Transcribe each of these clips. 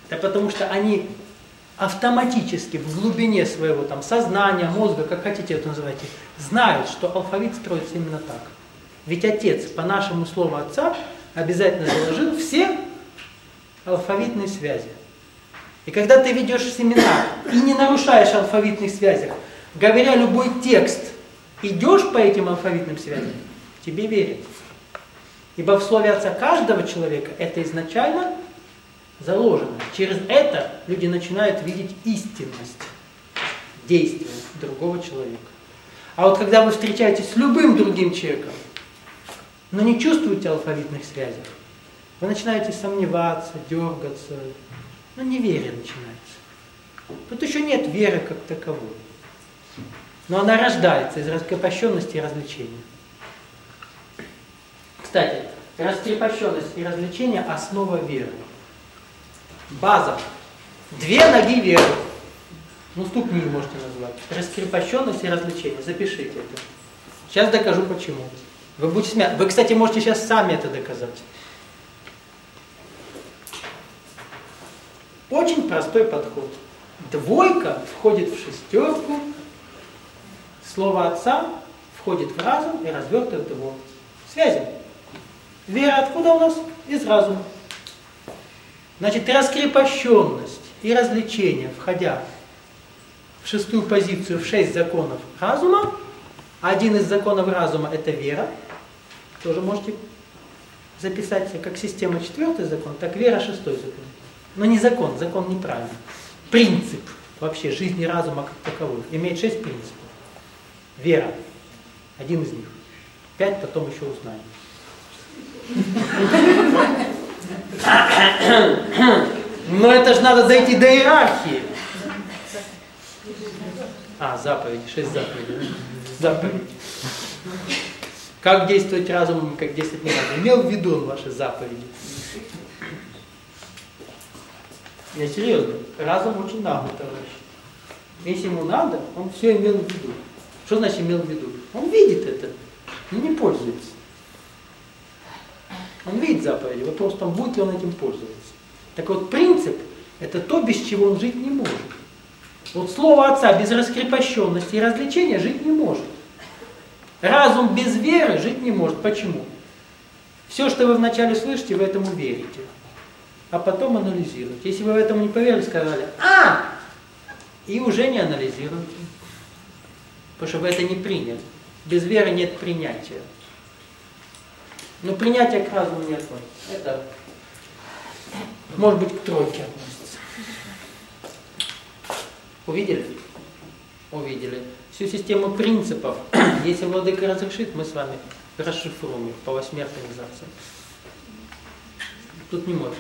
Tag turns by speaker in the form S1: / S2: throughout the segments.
S1: Да потому что они автоматически в глубине своего там, сознания, мозга, как хотите это называйте, знают, что алфавит строится именно так. Ведь отец, по нашему слову отца, обязательно заложил все алфавитные связи. И когда ты ведешь семинар и не нарушаешь алфавитных связей, говоря любой текст, идешь по этим алфавитным связям, тебе верят. Ибо в слове отца каждого человека это изначально заложено. Через это люди начинают видеть истинность действия другого человека. А вот когда вы встречаетесь с любым другим человеком, но не чувствуете алфавитных связей, вы начинаете сомневаться, дергаться, неверие начинается. Тут еще нет веры как таковой. Но она рождается из раскрепощенности и развлечения. Кстати, раскрепощенность и развлечение – основа веры. База. 2 ноги веры. Ступни можете назвать. Раскрепощенность и развлечение. Запишите это. Сейчас докажу почему. Вы будете смеяться. Вы, кстати, можете сейчас сами это доказать. Очень простой подход. 2 входит в 6. Слово отца входит в разум и развертывает его. Связи. Вера откуда у нас? Из разума. Значит, раскрепощенность и развлечение, входя в 6-ю позицию, в 6 законов разума, один из законов разума – это вера. Тоже можете записать как система 4-й закон, так вера 6-й закон. Но не закон, закон неправильный. Принцип вообще жизни разума как таковой имеет 6 принципов. Вера – один из них. 5 потом еще узнаем. Но это же надо дойти до иерархии. Заповеди, 6 заповедей. Заповеди. Как действовать разумом, как действовать не надо. Имел в виду он ваши заповеди. Я серьезно, разум очень наглый, товарищ. Если ему надо, он все имел в виду. Что значит имел в виду? Он видит это, но не пользуется. Он видит заповеди, вопрос в том, будет ли он этим пользоваться. Так вот, принцип – это то, без чего он жить не может. Вот слово отца без раскрепощенности и развлечения жить не может. Разум без веры жить не может. Почему? Все, что вы вначале слышите, вы этому верите. А потом анализируете. Если вы в этом не поверили, сказали и уже не анализируете. Потому что вы это не приняли. Без веры нет принятия. Но принятие к разуму не относится. Это, может быть, к 3 относится. Увидели? Увидели. Всю систему принципов, если Владыка разрешит, мы с вами расшифруем их по 8 организациям. Тут не может.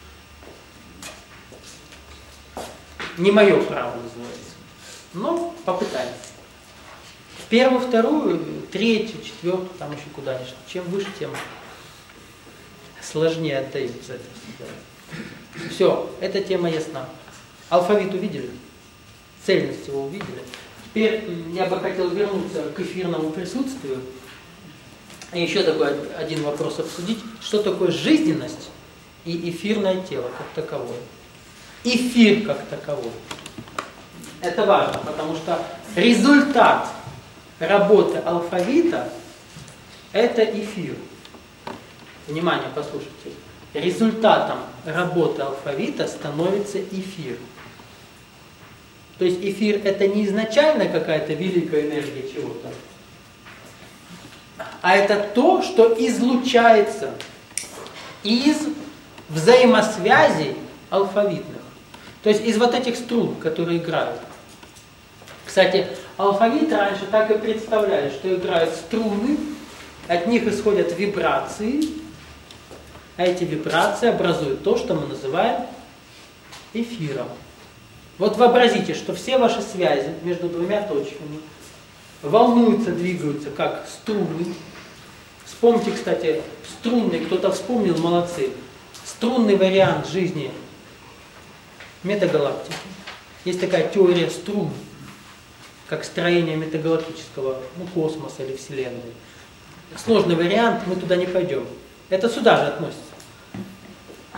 S1: Не мое право называется. Но попытаемся. 1, 2, 3, 4, там еще куда-нибудь. Чем выше, тем сложнее отдаются это. Все, эта тема ясна. Алфавит увидели? Цельность его увидели? Теперь я бы хотел вернуться к эфирному присутствию. И еще такой один вопрос обсудить. Что такое жизненность и эфирное тело как таковое? Эфир как таковой. Это важно, потому что результат работы алфавита – это эфир. Внимание, послушайте. Результатом работы алфавита становится эфир. То есть эфир – это не изначально какая-то великая энергия чего-то, а это то, что излучается из взаимосвязей алфавитных. То есть из вот этих струн, которые играют. Кстати, алфавит раньше так и представляли, что играют струны, от них исходят вибрации, а эти вибрации образуют то, что мы называем эфиром. Вот вообразите, что все ваши связи между 2 точками волнуются, двигаются, как струны. Вспомните, кстати, струнный, кто-то вспомнил, молодцы, струнный вариант жизни метагалактики. Есть такая теория струн, как строение метагалактического космоса или Вселенной. Сложный вариант, мы туда не пойдем. Это сюда же относится.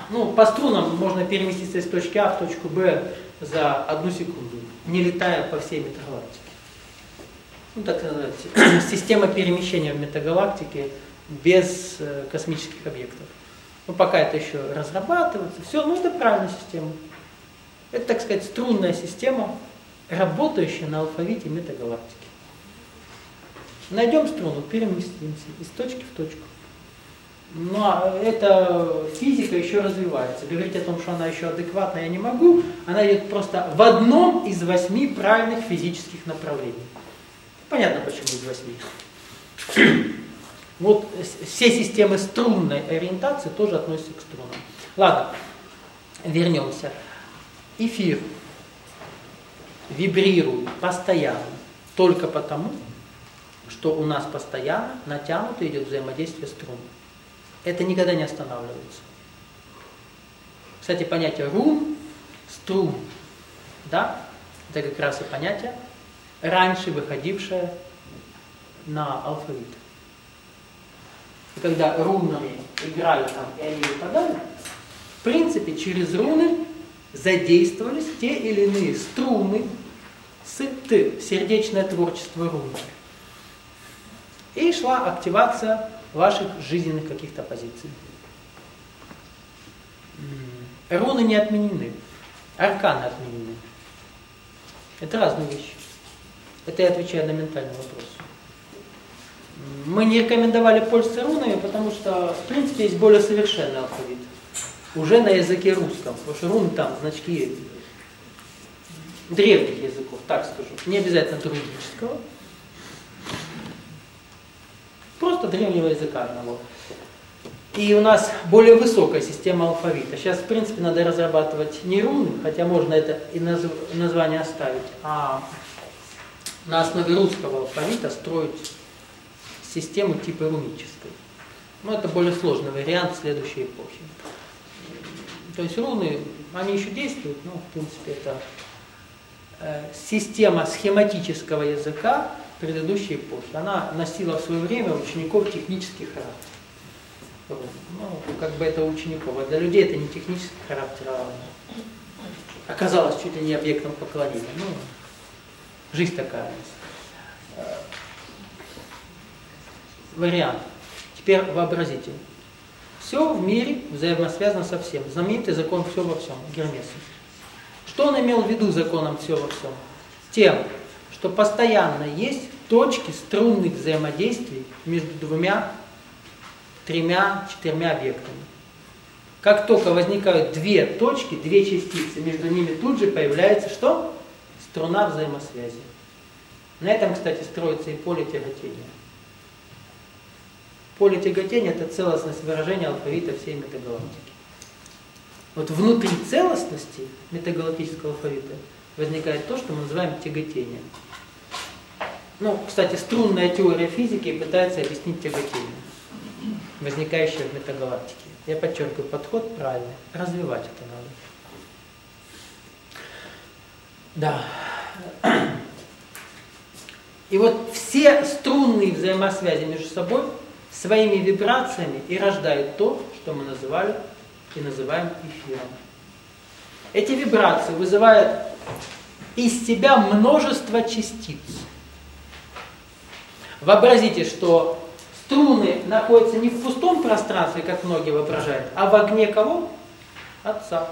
S1: Ну, по струнам можно переместиться из точки А в точку Б за 1 секунду, не летая по всей метагалактике. Ну, так называется, система перемещения в метагалактике без космических объектов. Ну, пока это еще разрабатывается, все, ну, это правильная система. Это, так сказать, струнная система, работающая на алфавите метагалактики. Найдем струну, переместимся из точки в точку. Но эта физика еще развивается. Говорить о том, что она еще адекватна, я не могу. Она идет просто в одном из 8 правильных физических направлений. Понятно, почему из 8. Вот все системы струнной ориентации тоже относятся к струнам. Ладно, вернемся. Эфир вибрирует постоянно только потому, что у нас постоянно натянуто идет взаимодействие струн. Это никогда не останавливается. Кстати, понятие рун, струн, да, это как раз и понятие, раньше выходившее на алфавит. И когда рунами играли там, и они выпадали, в принципе, через руны задействовались те или иные струны с «т», сердечное творчество руны. И шла активация ваших жизненных каких-то позиций. Руны не отменены, арканы отменены. Это разные вещи. Это я отвечаю на ментальный вопрос. Мы не рекомендовали пользоваться рунами, потому что, в принципе, есть более совершенный алфавит. Уже на языке русском. Потому что руны там, значки древних языков, так скажу. Не обязательно друидического. Просто древнего языка одного. И у нас более высокая система алфавита. Сейчас, в принципе, надо разрабатывать не руны, хотя можно это и название оставить, а на основе русского алфавита строить систему типа рунической. Но это более сложный вариант следующей эпохи. То есть руны, они еще действуют, но, в принципе, это система схематического языка предыдущей эпохи. Она носила в свое время у учеников технический характер. Ну, как бы это у учеников. А для людей это не технический характер, а оказалось чуть ли не объектом поклонения. Ну, жизнь такая. Вариант. Теперь вообразите. Все в мире взаимосвязано со всем. Знаменитый закон «все во всем» Гермеса. Что он имел в виду законом «все во всем»? Тем, что постоянно есть точки струнных взаимодействий между 2, 3, 4 объектами. Как только возникают 2 точки, 2 частицы, между ними тут же появляется что? Струна взаимосвязи. На этом, кстати, строится и поле тяготения. Поле тяготения – это целостность выражения алфавита всей метагалактики. Вот внутри целостности метагалактического алфавита возникает то, что мы называем тяготением. Ну, кстати, струнная теория физики пытается объяснить тяготение, возникающее в метагалактике. Я подчеркиваю, подход правильный. Развивать это надо. Да. И вот все струнные взаимосвязи между собой своими вибрациями и рождают то, что мы называли и называем эфиром. Эти вибрации вызывают из себя множество частиц. Вообразите, что струны находятся не в пустом пространстве, как многие воображают, а в огне кого? Отца.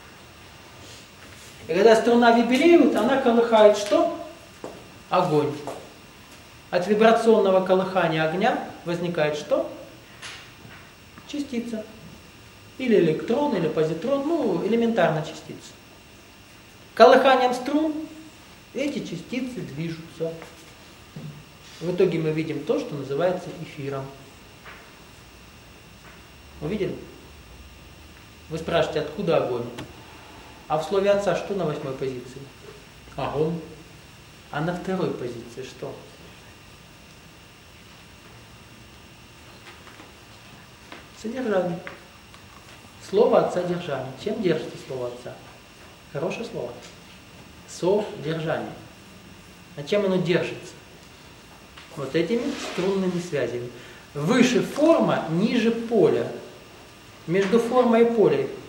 S1: И когда струна вибрирует, она колыхает что? Огонь. От вибрационного колыхания огня возникает что? Частица. Или электрон, или позитрон, ну, элементарная частица. Колыханием струн эти частицы движутся. В итоге мы видим то, что называется эфиром. Увидели? Вы спрашиваете, откуда огонь? А в слове отца что на 8-й позиции? Огонь. А на 2-й позиции что? Содержание. Слово отца держание. Чем держится слово отца? Хорошее слово. Содержание. А чем оно держится? Вот этими струнными связями. Выше форма, ниже поле. Между формой и полем